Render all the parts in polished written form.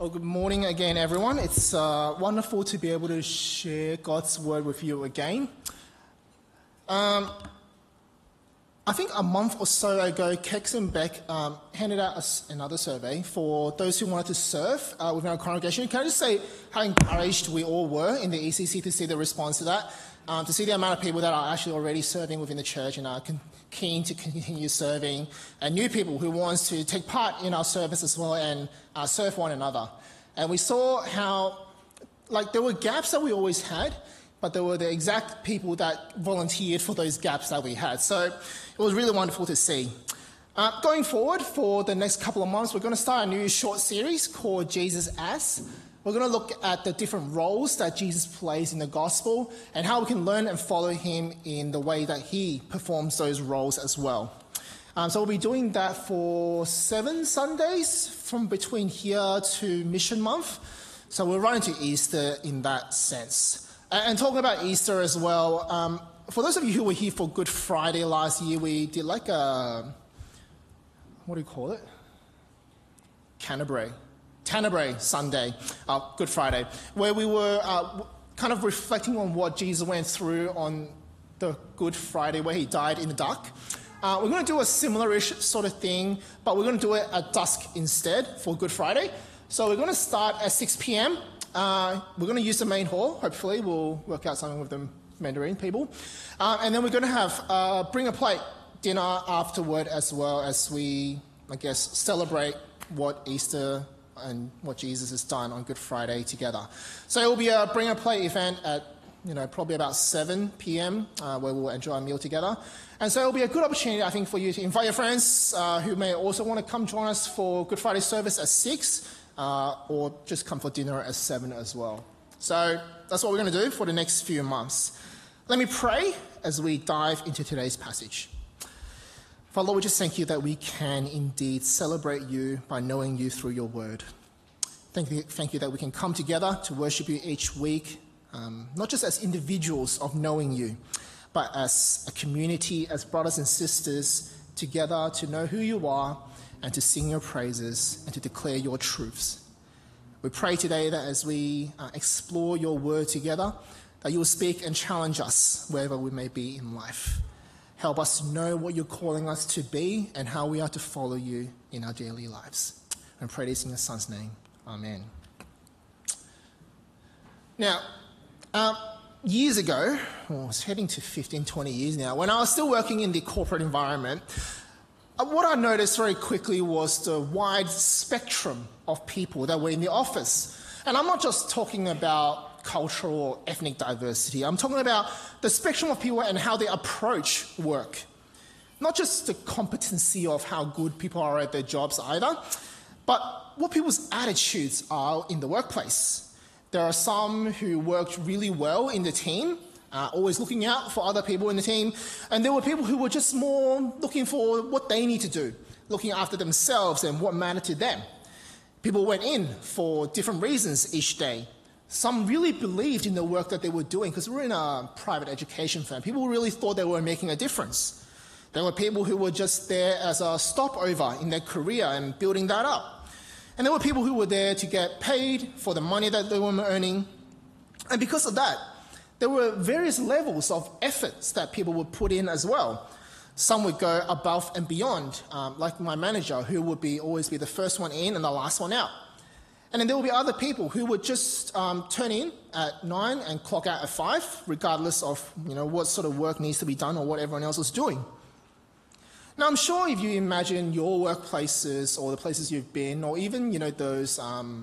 Well, good morning again, everyone. It's wonderful to be able to share God's word with you again. I think a month or so ago, Kex and Beck handed out us another survey for those who wanted to serve within our congregation. Can I just say how encouraged we all were in the ECC to see the response to that, to see the amount of people that are actually already serving within the church and are keen to continue serving, and new people who wants to take part in our service as well and serve one another. And we saw how, there were gaps that we always had, but there were the exact people that volunteered for those gaps that we had. So it was really wonderful to see. Going forward, for the next couple of months, we're going to start a new short series called Jesus As. We're going to look at the different roles that Jesus plays in the gospel and how we can learn and follow him in the way that he performs those roles as well. So we'll be doing that for 7 Sundays from between here to Mission Month. So we'll run into Easter in that sense. And talking about Easter as well, for those of you who were here for Good Friday last year, we did what do you call it? Tenebrae Sunday, Good Friday, where we were kind of reflecting on what Jesus went through on the Good Friday where he died in the dark. We're going to do a similar-ish sort of thing, but we're going to do it at dusk instead for Good Friday. So we're going to start at 6 p.m. We're going to use the main hall. Hopefully we'll work out something with the Mandarin people. And then we're going to have Bring a Plate dinner afterward, as well as we, celebrate what Easter and what Jesus has done on Good Friday together. So it will be a Bring a Plate event at probably about 7 p.m. Where we'll enjoy a meal together. And so it'll be a good opportunity, I think, for you to invite your friends who may also want to come join us for Good Friday service at 6, or just come for dinner at 7 as well. So that's what we're going to do for the next few months. Let me pray as we dive into today's passage. Father, Lord, we just thank you that we can indeed celebrate you by knowing you through your word. Thank you that we can come together to worship you each week, not just as individuals of knowing you, but as a community, as brothers and sisters, together to know who you are and to sing your praises and to declare your truths. We pray today that as we explore your word together, that you will speak and challenge us wherever we may be in life. Help us know what you're calling us to be and how we are to follow you in our daily lives. And pray this in your Son's name. Amen. Now, years ago, I was heading to 15, 20 years now, when I was still working in the corporate environment, what I noticed very quickly was the wide spectrum of people that were in the office. And I'm not just talking about cultural or ethnic diversity. I'm talking about the spectrum of people and how they approach work. Not just the competency of how good people are at their jobs either, but what people's attitudes are in the workplace. There are some who worked really well in the team, always looking out for other people in the team, and there were people who were just more looking for what they need to do, looking after themselves and what mattered to them. People went in for different reasons each day. Some really believed in the work that they were doing because we're in a private education firm. People really thought they were making a difference. There were people who were just there as a stopover in their career and building that up. And there were people who were there to get paid for the money that they were earning. And because of that, there were various levels of efforts that people would put in as well. Some would go above and beyond, like my manager, who would always be the first one in and the last one out. And then there will be other people who would just turn in at 9 and clock out at 5, regardless of what sort of work needs to be done or what everyone else is doing. Now, I'm sure if you imagine your workplaces or the places you've been, or even those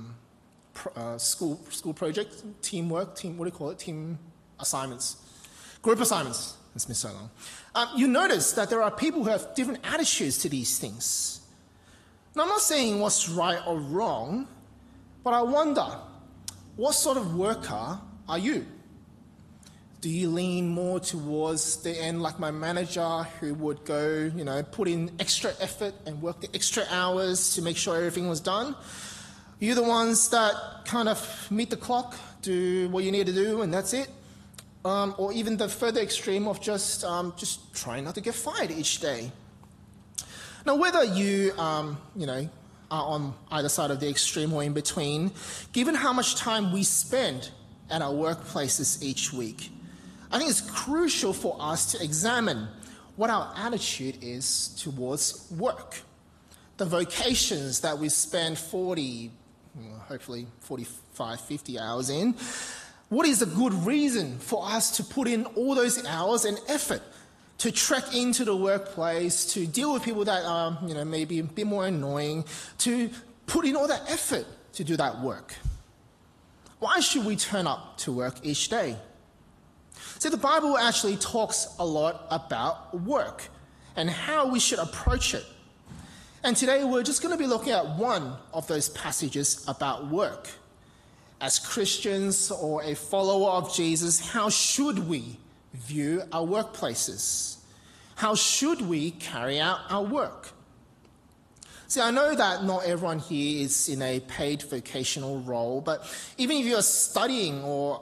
school projects, team assignments, group assignments. It's been so long. You notice that there are people who have different attitudes to these things. Now, I'm not saying what's right or wrong. But I wonder, what sort of worker are you? Do you lean more towards the end like my manager who would go, put in extra effort and work the extra hours to make sure everything was done? Are you the ones that kind of meet the clock, do what you need to do, and that's it? Or even the further extreme of just trying not to get fired each day? Now, whether you, are on either side of the extreme or in between, given how much time we spend at our workplaces each week, I think it's crucial for us to examine what our attitude is towards work. The vocations that we spend 40, hopefully 45, 50 hours in, what is a good reason for us to put in all those hours and effort to trek into the workplace, to deal with people that are, maybe a bit more annoying, to put in all that effort to do that work? Why should we turn up to work each day? See, the Bible actually talks a lot about work and how we should approach it. And today we're just going to be looking at one of those passages about work. As Christians or a follower of Jesus, how should we view our workplaces? How should we carry out our work? See, I know that not everyone here is in a paid vocational role, but even if you're studying or,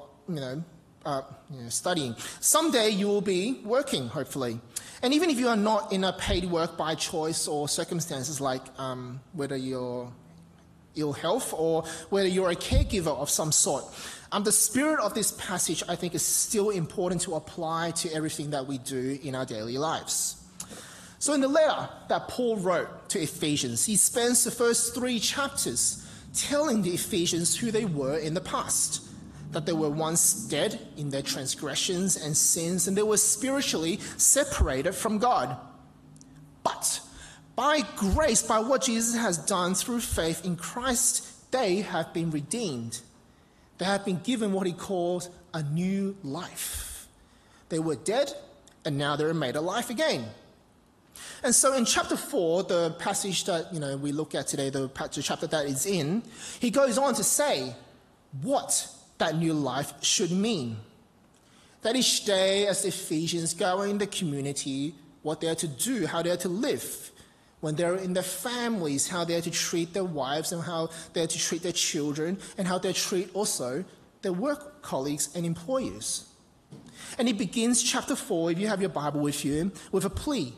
studying, someday you will be working, hopefully. And even if you are not in a paid work by choice or circumstances like whether you're ill health or whether you're a caregiver of some sort, the spirit of this passage, I think, is still important to apply to everything that we do in our daily lives. So in the letter that Paul wrote to Ephesians, he spends the first 3 chapters telling the Ephesians who they were in the past, that they were once dead in their transgressions and sins, and they were spiritually separated from God. But by grace, by what Jesus has done through faith in Christ, they have been redeemed. They have been given what he calls a new life. They were dead, and now they're made alive again. And so in chapter 4, the passage that we look at today, the chapter that is in, he goes on to say what that new life should mean. That each day as the Ephesians go in the community, what they are to do, how they are to live. When they're in their families, how they are to treat their wives and how they are to treat their children and how they treat also their work colleagues and employers. And he begins chapter 4, if you have your Bible with you, with a plea.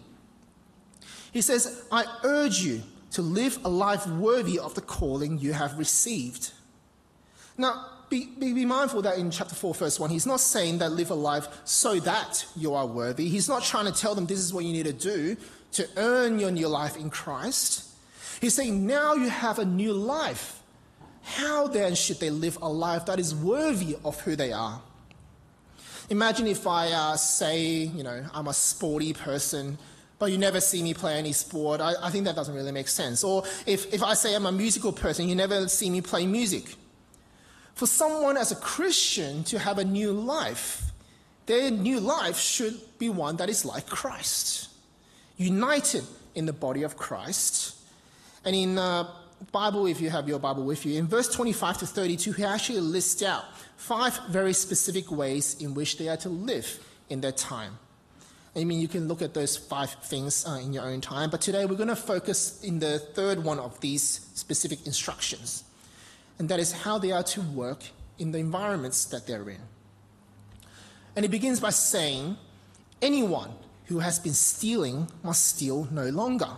He says, I urge you to live a life worthy of the calling you have received. Now, be mindful that in chapter 4, verse 1, he's not saying that live a life so that you are worthy. He's not trying to tell them this is what you need to do to earn your new life in Christ. He's saying now you have a new life. How then should they live a life that is worthy of who they are? Imagine if I say, I'm a sporty person, but you never see me play any sport. I think that doesn't really make sense. Or if I say I'm a musical person, you never see me play music. For someone as a Christian to have a new life, their new life should be one that is like Christ, united in the body of Christ. And in Bible, if you have your Bible with you, in verse 25 to 32, he actually lists out 5 very specific ways in which they are to live in their time. You can look at those 5 things in your own time, but today we're going to focus in the third one of these specific instructions, and that is how they are to work in the environments that they're in. And it begins by saying, anyone who has been stealing must steal no longer.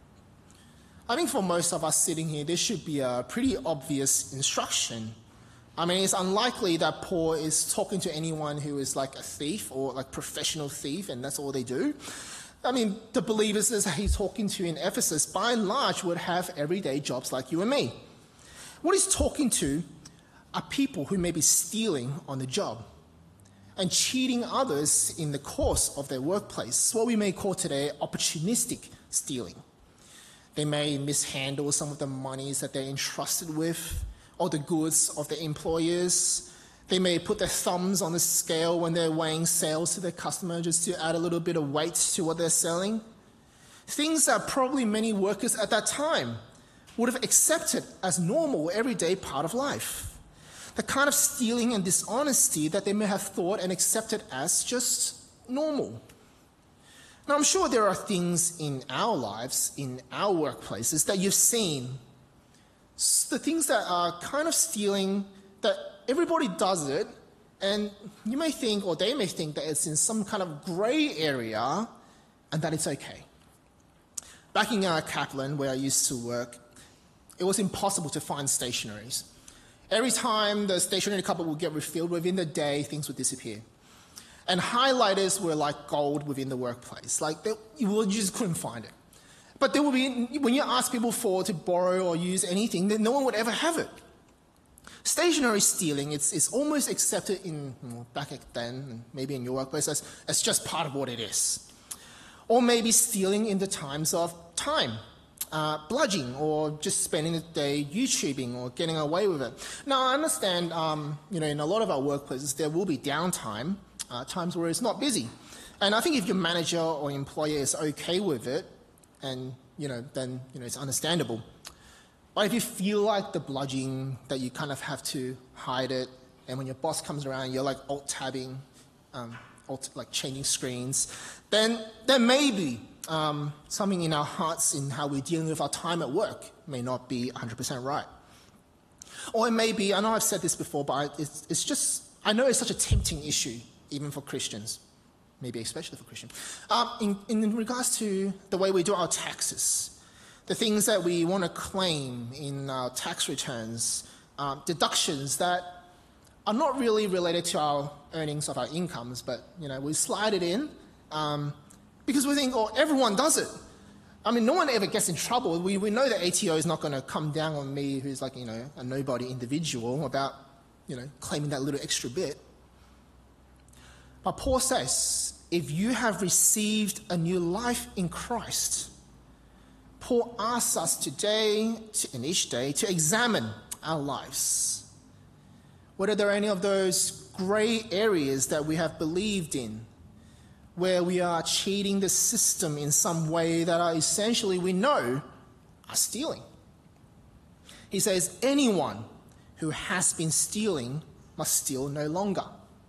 I think for most of us sitting here, this should be a pretty obvious instruction. It's unlikely that Paul is talking to anyone who is like a thief or like professional thief, and that's all they do. The believers that he's talking to in Ephesus, by and large, would have everyday jobs like you and me. What he's talking to are people who may be stealing on the job and cheating others in the course of their workplace, what we may call today opportunistic stealing. They may mishandle some of the monies that they're entrusted with, or the goods of their employers. They may put their thumbs on the scale when they're weighing sales to their customer just to add a little bit of weight to what they're selling. Things that probably many workers at that time would have accepted as normal, everyday part of life. The kind of stealing and dishonesty that they may have thought and accepted as just normal. Now, I'm sure there are things in our lives, in our workplaces, that you've seen. The things that are kind of stealing, that everybody does it, and you may think, or they may think, that it's in some kind of grey area and that it's okay. Back in Kaplan, where I used to work, it was impossible to find stationaries. Every time the stationery cupboard would get refilled, within the day, things would disappear. And highlighters were like gold within the workplace. You just couldn't find it. But there would be, when you ask people to borrow or use anything, then no one would ever have it. Stationery stealing, it's almost accepted back then, maybe in your workplace, as just part of what it is. Or maybe stealing in the times of time. Bludging or just spending the day YouTubing or getting away with it. Now, I understand, in a lot of our workplaces, there will be downtime, times where it's not busy. And I think if your manager or employer is okay with it, and, then, it's understandable. But if you feel like the bludging, that you kind of have to hide it, and when your boss comes around, you're like alt-tabbing, changing screens, then maybe something in our hearts in how we're dealing with our time at work may not be 100% right. Or it may be, I know I've said this before, but it's just, I know it's such a tempting issue, even for Christians, maybe especially for Christians, in regards to the way we do our taxes, the things that we want to claim in our tax returns, deductions that are not really related to our earnings of our incomes, but, we slide it in, because we think, everyone does it. I mean, no one ever gets in trouble. We know that ATO is not going to come down on me, who's like, a nobody individual, about, claiming that little extra bit. But Paul says, if you have received a new life in Christ, Paul asks us today and each day to examine our lives. Whether there are any of those grey areas that we have believed in, where we are cheating the system in some way that are essentially, we know, are stealing. He says, anyone who has been stealing must steal no longer,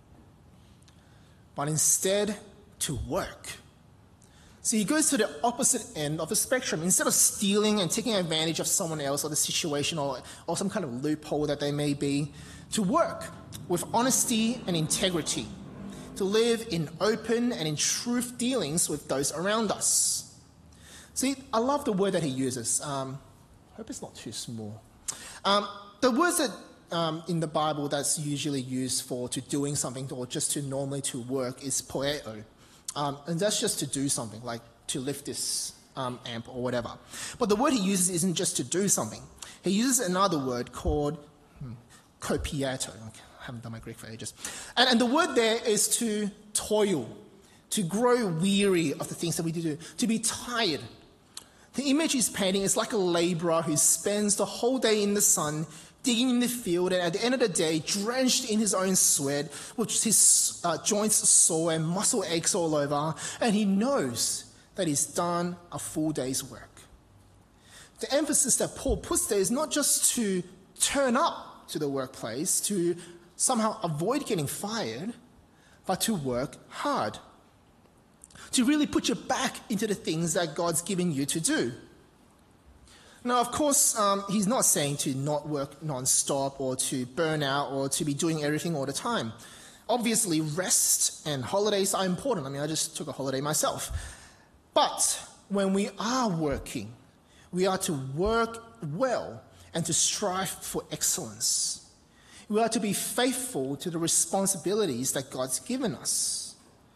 but instead to work. So he goes to the opposite end of the spectrum. Instead of stealing and taking advantage of someone else or the situation or some kind of loophole that they may be, to work with honesty and integrity, to live in open and in truth dealings with those around us. See, I love the word that he uses. I hope it's not too small. The words that in the Bible that's usually used to doing something or just to normally to work is poieo. And that's just to do something, like to lift this amp or whatever. But the word he uses isn't just to do something. He uses another word called kopiato. I haven't done my Greek for ages. And the word there is to toil, to grow weary of the things that we do, to be tired. The image he's painting is like a laborer who spends the whole day in the sun, digging in the field, and at the end of the day, drenched in his own sweat, with his joints sore and muscle aches all over, and he knows that he's done a full day's work. The emphasis that Paul puts there is not just to turn up to the workplace, to somehow avoid getting fired, but to work hard, to really put your back into the things that God's given you to do. Now, of course, he's not saying to not work non-stop or to burn out or to be doing everything all the time. Obviously, rest and holidays are important. I mean, I just took a holiday myself. But when we are working, we are to work well and to strive for excellence. We are to be faithful to the responsibilities that God's given us.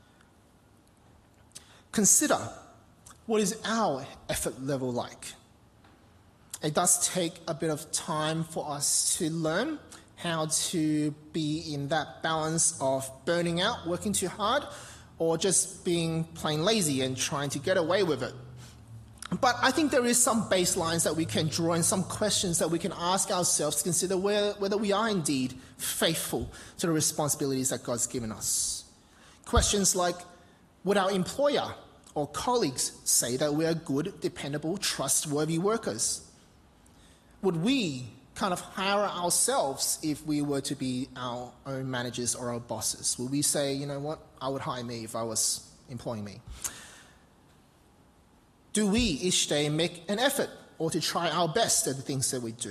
Consider, what is our effort level like? It does take a bit of time for us to learn how to be in that balance of burning out, working too hard, or just being plain lazy and trying to get away with it. But I think there is some baselines that we can draw and some questions that we can ask ourselves to consider whether we are indeed faithful to the responsibilities that God's given us. Questions like, would our employer or colleagues say that we are good, dependable, trustworthy workers? Would we kind of hire ourselves if we were to be our own managers or our bosses? Would we say, you know what, I would hire me if I was employing me? Do we each day make an effort or to try our best at the things that we do?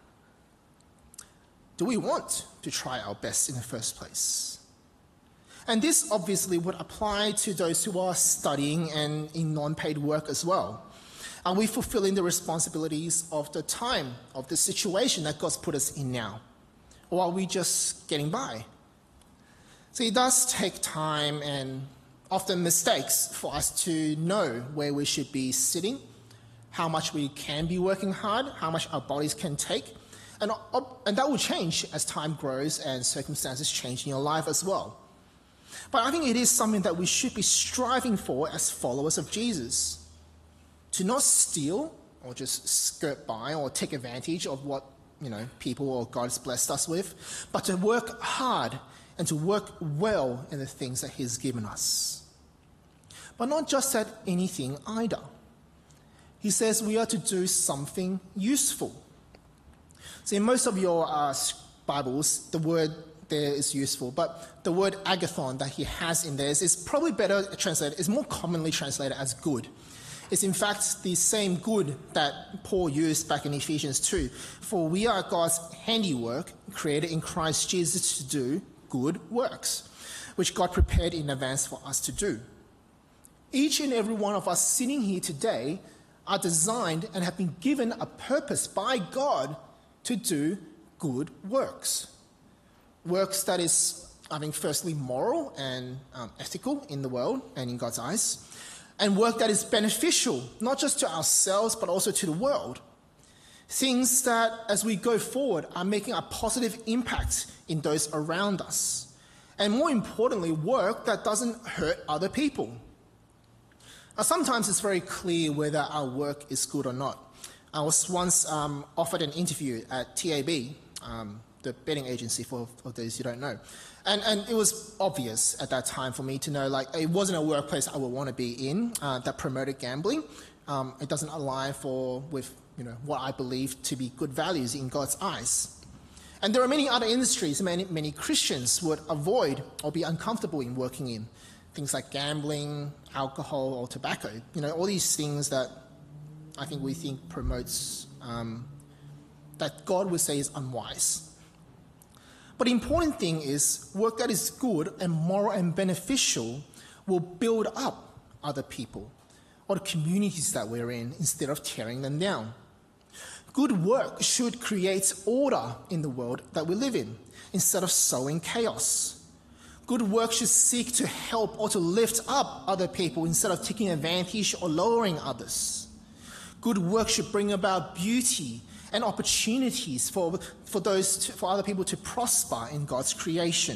Do we want to try our best in the first place? And this obviously would apply to those who are studying and in non-paid work as well. Are we fulfilling the responsibilities of the time, of the situation that God's put us in now? Or are we just getting by? So it does take time and often mistakes for us to know where we should be sitting, how much we can be working hard, how much our bodies can take. And that will change as time grows and circumstances change in your life as well. But I think it is something that we should be striving for as followers of Jesus. To not steal or just skirt by or take advantage of what people or God's blessed us with, but to work hard and to work well in the things that He's given us. But not just at anything either. He says we are to do something useful. So in most of your Bibles, the word there is useful, but the word agathon that he has in there is probably better translated, is more commonly translated as good. It's in fact the same good that Paul used back in Ephesians 2. For we are God's handiwork, created in Christ Jesus to do good works, which God prepared in advance for us to do. Each and every one of us sitting here today are designed and have been given a purpose by God to do good works. Works that is, firstly moral and ethical in the world and in God's eyes, and work that is beneficial, not just to ourselves, but also to the world. Things that, as we go forward, are making a positive impact in those around us. And more importantly, work that doesn't hurt other people. Now, sometimes it's very clear whether our work is good or not. I was once offered an interview at TAB, the betting agency for those who don't know. And it was obvious at that time for me to know, it wasn't a workplace I would want to be in that promoted gambling. It doesn't align with what I believe to be good values in God's eyes. And there are many other industries many Christians would avoid or be uncomfortable in working in. Things like gambling, alcohol, or tobacco. All these things that I think we think promotes, that God would say is unwise. But the important thing is work that is good and moral and beneficial will build up other people or the communities that we're in instead of tearing them down. Good work should create order in the world that we live in instead of sowing chaos. Good work should seek to help or to lift up other people instead of taking advantage or lowering others. Good work should bring about beauty and opportunities for other people to prosper in God's creation.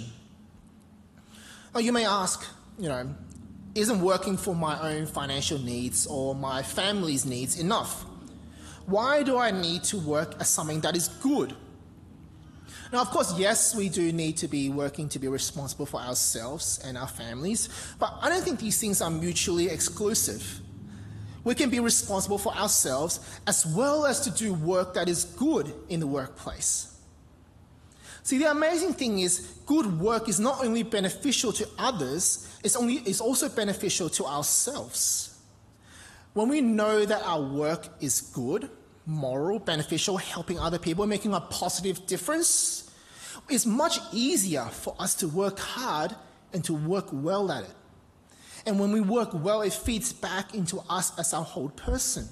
Now you may ask, isn't working for my own financial needs or my family's needs enough? Why do I need to work as something that is good? Now, of course, yes, we do need to be working to be responsible for ourselves and our families, but I don't think these things are mutually exclusive. We can be responsible for ourselves as well as to do work that is good in the workplace. See, the amazing thing is good work is not only beneficial to others, it's also beneficial to ourselves. When we know that our work is good, moral, beneficial, helping other people, making a positive difference, it's much easier for us to work hard and to work well at it. And when we work well, it feeds back into us as our whole person.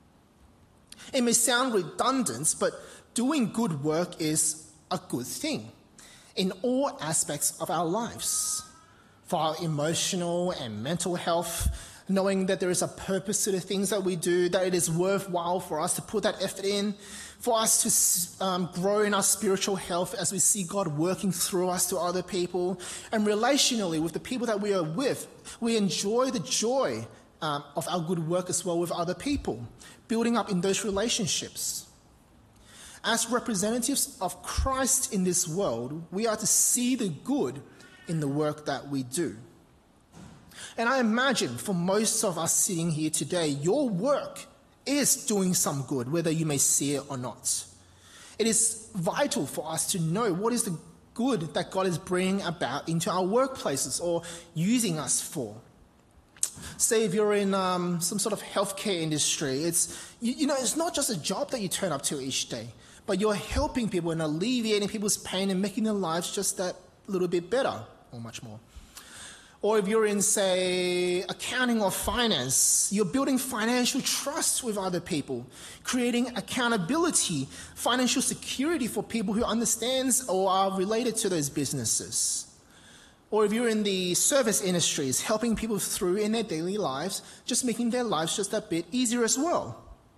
It may sound redundant, but doing good work is a good thing in all aspects of our lives. For our emotional and mental health, knowing that there is a purpose to the things that we do, that it is worthwhile for us to put that effort in, for us to grow in our spiritual health as we see God working through us to other people, and relationally with the people that we are with, we enjoy the joy of our good work as well with other people, building up in those relationships. As representatives of Christ in this world, we are to see the good in the work that we do. And I imagine for most of us sitting here today, your work is doing some good, whether you may see it or not. It is vital for us to know what is the good that God is bringing about into our workplaces or using us for. Say if you're in some sort of healthcare industry, it's not just a job that you turn up to each day, but you're helping people and alleviating people's pain and making their lives just that little bit better or much more. Or if you're in, say, accounting or finance, you're building financial trust with other people, creating accountability, financial security for people who understand or are related to those businesses. Or if you're in the service industries, helping people through in their daily lives, just making their lives just a bit easier as well.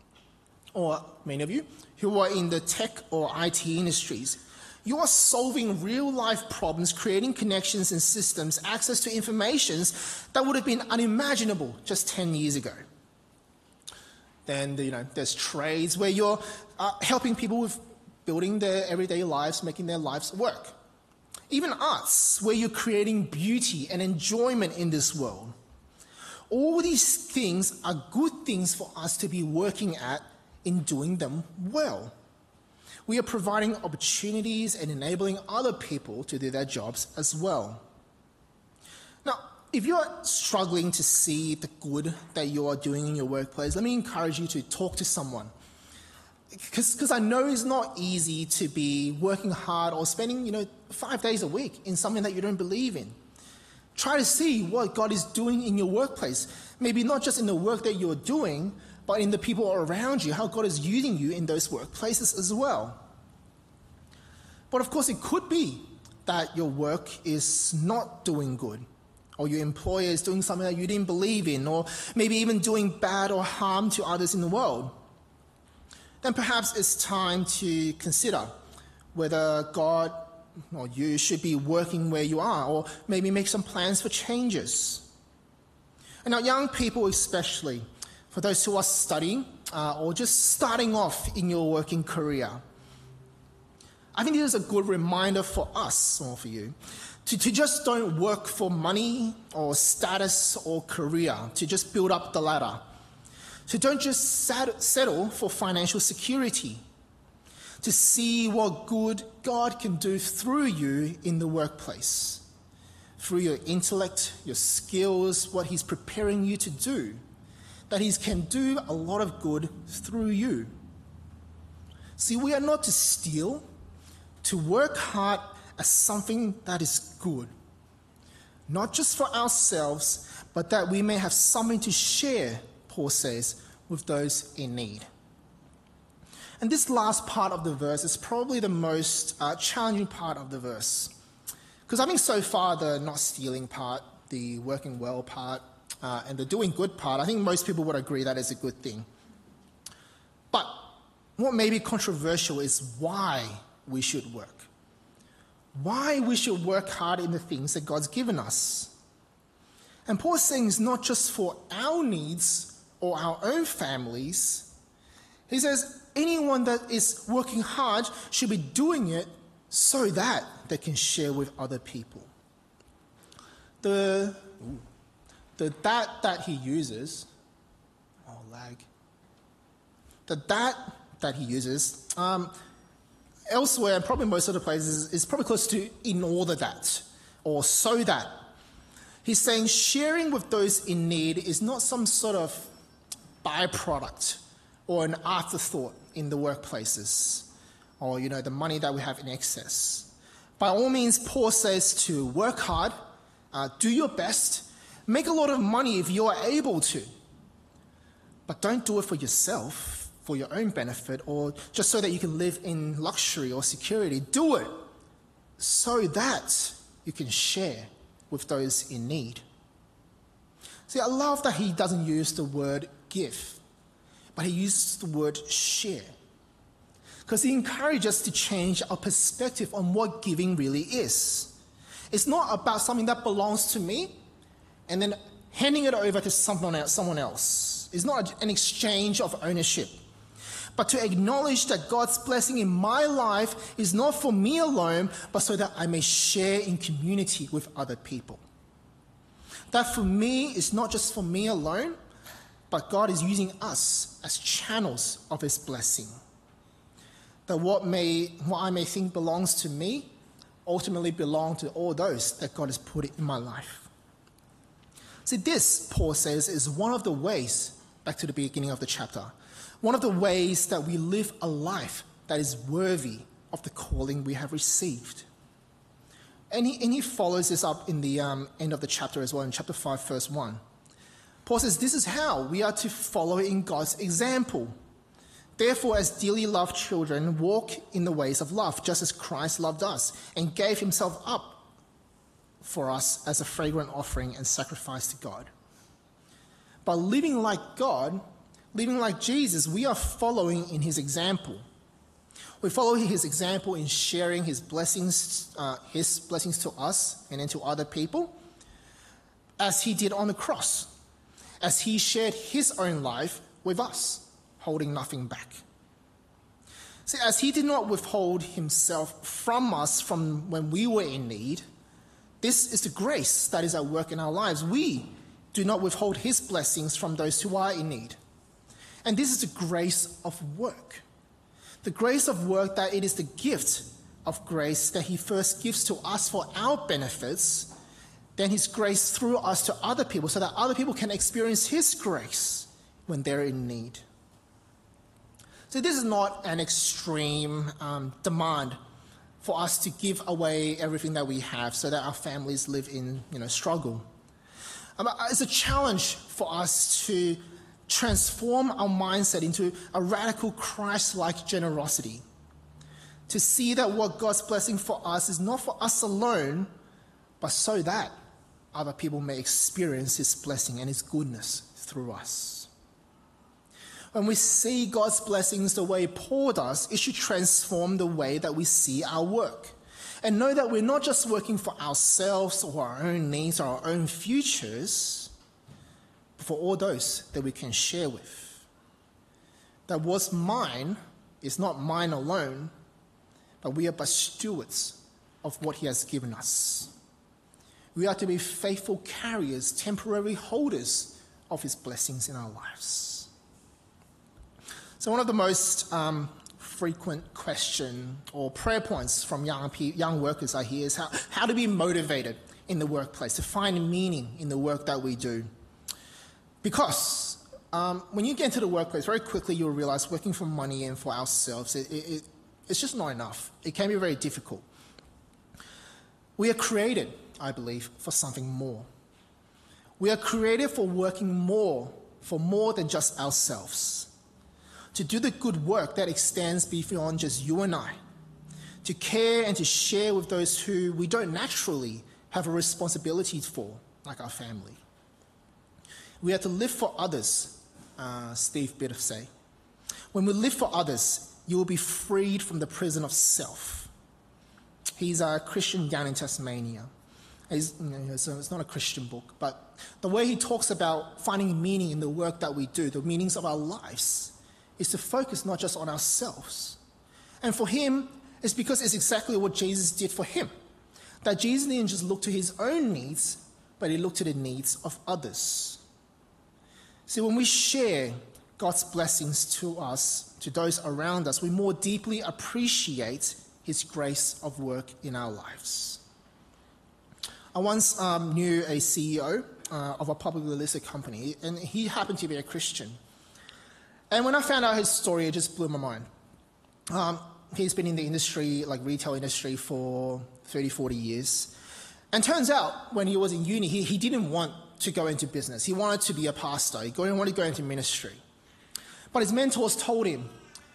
Or many of you who are in the tech or IT industries, you are solving real-life problems, creating connections and systems, access to information that would have been unimaginable just 10 years ago. Then, there's trades where you're helping people with building their everyday lives, making their lives work. Even arts, where you're creating beauty and enjoyment in this world. All these things are good things for us to be working at in doing them well. We are providing opportunities and enabling other people to do their jobs as well. Now, if you're struggling to see the good that you are doing in your workplace, let me encourage you to talk to someone. Because I know it's not easy to be working hard or spending, 5 days a week in something that you don't believe in. Try to see what God is doing in your workplace. Maybe not just in the work that you're doing, but in the people around you, how God is using you in those workplaces as well. But of course, it could be that your work is not doing good, or your employer is doing something that you didn't believe in, or maybe even doing bad or harm to others in the world. Then perhaps it's time to consider whether God or you should be working where you are, or maybe make some plans for changes. And our young people especially, for those who are studying or just starting off in your working career, I think this is a good reminder for us or for you to just don't work for money or status or career, to just build up the ladder. So don't just settle for financial security, to see what good God can do through you in the workplace, through your intellect, your skills, what He's preparing you to do, that He can do a lot of good through you. See, we are not to steal, to work hard as something that is good, not just for ourselves, but that we may have something to share, Paul says, with those in need. And this last part of the verse is probably the most challenging part of the verse. Because I think so far the not stealing part, the working well part, and the doing good part, I think most people would agree that is a good thing. But what may be controversial is why we should work. Why we should work hard in the things that God's given us. And Paul's saying it's not just for our needs or our own families. He says anyone that is working hard should be doing it so that they can share with other people. The that he uses, that he uses, elsewhere, and probably most of the places, is probably close to in order that, or so that. He's saying sharing with those in need is not some sort of byproduct or an afterthought in the workplaces, or, the money that we have in excess. By all means, Paul says to work hard, do your best, make a lot of money if you are able to, but don't do it for yourself, for your own benefit, or just so that you can live in luxury or security. Do it so that you can share with those in need. See, I love that he doesn't use the word give, but he uses the word share. Because he encourages us to change our perspective on what giving really is. It's not about something that belongs to me and then handing it over to someone else. It's not an exchange of ownership. But to acknowledge that God's blessing in my life is not for me alone, but so that I may share in community with other people. That for me is not just for me alone, but God is using us as channels of His blessing. That what I may think belongs to me ultimately belong to all those that God has put in my life. See, this, Paul says, is one of the ways, back to the beginning of the chapter, one of the ways that we live a life that is worthy of the calling we have received. And he follows this up in the end of the chapter as well, in chapter 5, verse 1. Paul says, this is how we are to follow in God's example. Therefore, as dearly loved children, walk in the ways of love, just as Christ loved us and gave himself up for us as a fragrant offering and sacrifice to God. By living like God, living like Jesus, we are following in his example. We follow his example in sharing his blessings to us and then to other people, as he did on the cross, as he shared his own life with us, holding nothing back. See, as he did not withhold himself from us from when we were in need, this is the grace that is at work in our lives. We do not withhold his blessings from those who are in need. And this is the grace of work. The grace of work, that it is the gift of grace that he first gives to us for our benefits, then his grace through us to other people so that other people can experience his grace when they're in need. So this is not an extreme demand for us to give away everything that we have so that our families live in struggle. It's a challenge for us to transform our mindset into a radical Christ-like generosity. To see that what God's blessing for us is not for us alone, but so that other people may experience his blessing and his goodness through us. When we see God's blessings the way Paul does, it should transform the way that we see our work. And know that we're not just working for ourselves or our own needs or our own futures, but for all those that we can share with. That what's mine is not mine alone, but we are but stewards of what he has given us. We are to be faithful carriers, temporary holders of his blessings in our lives. So one of the most frequent question or prayer points from young workers I hear is how to be motivated in the workplace, to find meaning in the work that we do. Because when you get into the workplace, very quickly you'll realize working for money and for ourselves, it's just not enough. It can be very difficult. We are created, I believe, for something more. We are created for working more, for more than just ourselves. To do the good work that extends beyond just you and I. To care and to share with those who we don't naturally have a responsibility for, like our family. We are to live for others, Steve Biddulph say. When we live for others, you will be freed from the prison of self. He's a Christian down in Tasmania. So it's not a Christian book, but the way he talks about finding meaning in the work that we do, the meanings of our lives, is to focus not just on ourselves. And for him, it's because it's exactly what Jesus did for him. That Jesus didn't just look to his own needs, but he looked to the needs of others. See, when we share God's blessings to us, to those around us, we more deeply appreciate his grace of work in our lives. I once knew a CEO of a publicly listed company, and he happened to be a Christian. And when I found out his story, it just blew my mind. He's been in the industry, like retail industry, for 30, 40 years. And turns out, when he was in uni, he didn't want to go into business. He wanted to be a pastor. He wanted to go into ministry. But his mentors told him,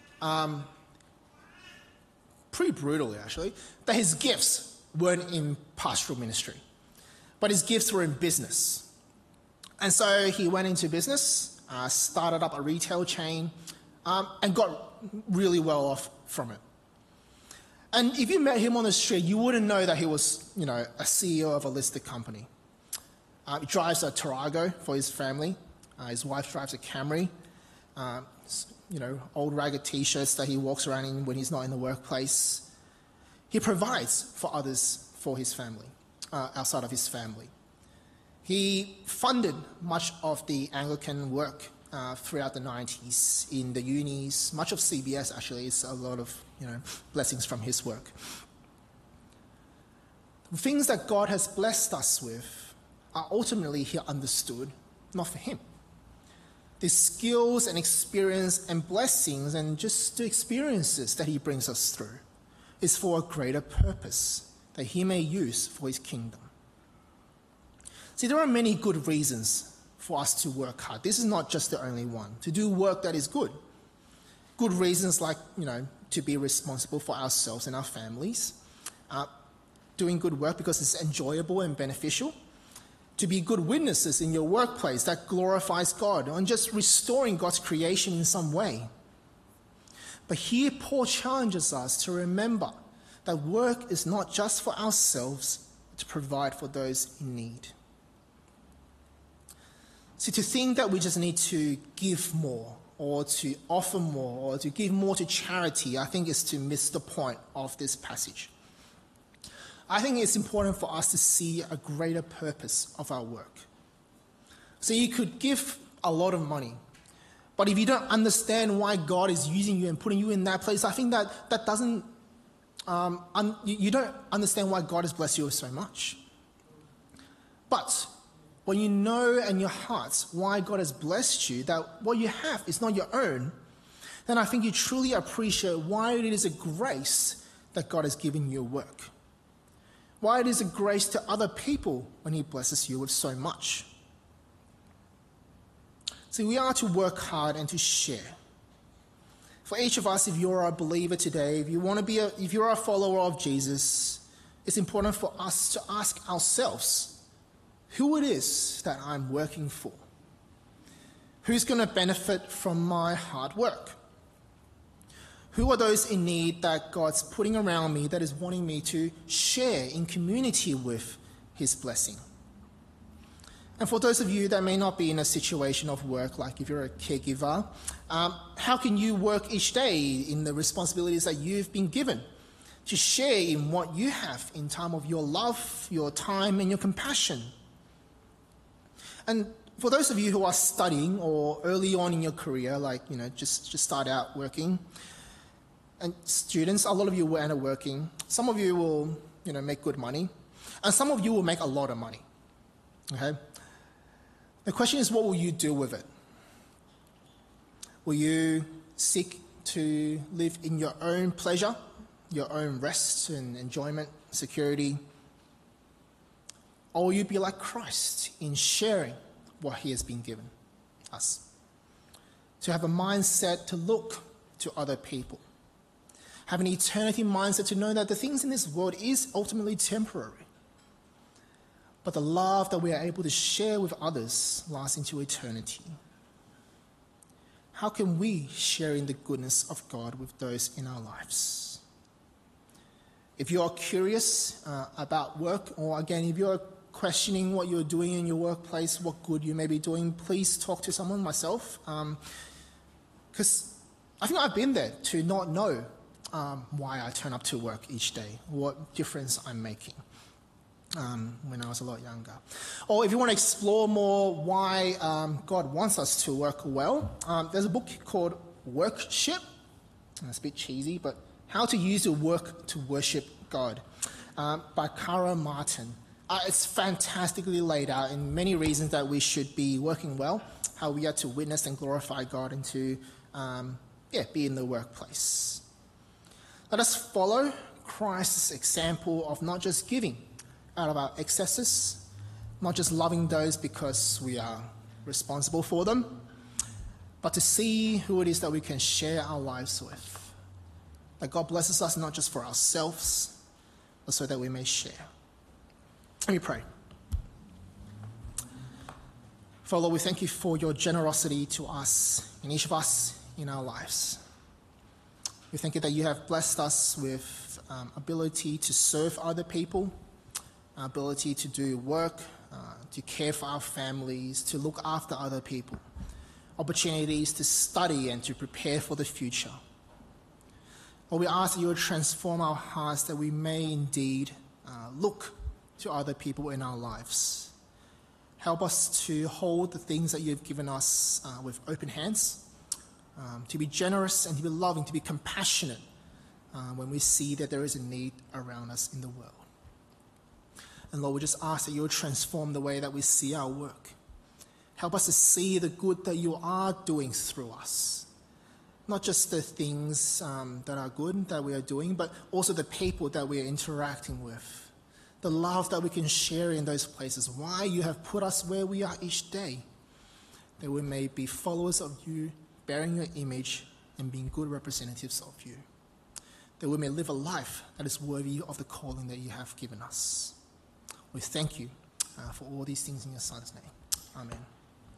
pretty brutally actually, that his gifts weren't in pastoral ministry, but his gifts were in business. And so he went into business, started up a retail chain, and got really well off from it. And if you met him on the street, you wouldn't know that he was, a CEO of a listed company. He drives a Tarago for his family. His wife drives a Camry. Old ragged T-shirts that he walks around in when he's not in the workplace. He provides for others for his family, outside of his family. He funded much of the Anglican work throughout the 90s in the unis. Much of CBS actually is a lot of blessings from his work. The things that God has blessed us with are ultimately he understood, not for him. The skills and experience and blessings and just the experiences that he brings us through is for a greater purpose that he may use for his kingdom. See, there are many good reasons for us to work hard. This is not just the only one. To do work that is good. Good reasons like, to be responsible for ourselves and our families. Doing good work because it's enjoyable and beneficial. To be good witnesses in your workplace that glorifies God, and just restoring God's creation in some way. But here Paul challenges us to remember that work is not just for ourselves, but to provide for those in need. See, to think that we just need to give more, or to offer more, or to give more to charity, I think is to miss the point of this passage. I think it's important for us to see a greater purpose of our work. So you could give a lot of money, but if you don't understand why God is using you and putting you in that place, I think that doesn't, you don't understand why God has blessed you with so much. But when you know in your hearts why God has blessed you, that what you have is not your own, then I think you truly appreciate why it is a grace that God has given you work. Why it is a grace to other people when he blesses you with so much. See, we are to work hard and to share. For each of us, if you're a believer today, if you're a follower of Jesus, it's important for us to ask ourselves who it is that I'm working for. Who's going to benefit from my hard work? Who are those in need that God's putting around me that is wanting me to share in community with his blessing? And for those of you that may not be in a situation of work, like if you're a caregiver, how can you work each day in the responsibilities that you've been given to share in what you have in time of your love, your time, and your compassion? And for those of you who are studying or early on in your career, like, just start out working, and students, a lot of you will end up working. Some of you will, make good money, and some of you will make a lot of money. Okay? The question is, what will you do with it? Will you seek to live in your own pleasure, your own rest and enjoyment, security? Or will you be like Christ in sharing what he has been given us? To have a mindset to look to other people. Have an eternity mindset to know that the things in this world is ultimately temporary. But the love that we are able to share with others lasts into eternity. How can we share in the goodness of God with those in our lives? If you are curious about work, or again, if you're questioning what you're doing in your workplace, what good you may be doing, please talk to someone, myself. Because I think I've been there to not know why I turn up to work each day, what difference I'm making when I was a lot younger. Or if you want to explore more why God wants us to work well, there's a book called Workship. It's a bit cheesy, but How to Use Your Work to Worship God by Cara Martin. It's fantastically laid out in many reasons that we should be working well, how we are to witness and glorify God and to be in the workplace. Let us follow Christ's example of not just giving out of our excesses, not just loving those because we are responsible for them, but to see who it is that we can share our lives with. That God blesses us not just for ourselves, but so that we may share. Let me pray. Father, Lord, we thank you for your generosity to us, in each of us, in our lives. We thank you that you have blessed us with ability to serve other people, ability to do work, to care for our families, to look after other people, opportunities to study and to prepare for the future. Lord, we ask that you would transform our hearts that we may indeed look to other people in our lives. Help us to hold the things that you've given us with open hands, to be generous and to be loving, to be compassionate when we see that there is a need around us in the world. And Lord, we just ask that you would transform the way that we see our work. Help us to see the good that you are doing through us. Not just the things that are good that we are doing, but also the people that we are interacting with. the love that we can share in those places, why you have put us where we are each day, that we may be followers of you, bearing your image and being good representatives of you, that we may live a life that is worthy of the calling that you have given us. We thank you for all these things in your Son's name. Amen.